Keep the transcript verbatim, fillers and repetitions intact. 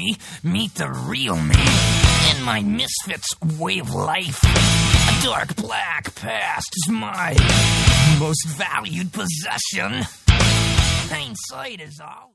me, meet the real me, and my misfits way of life. A dark black past is my most valued possession. Hindsight is all.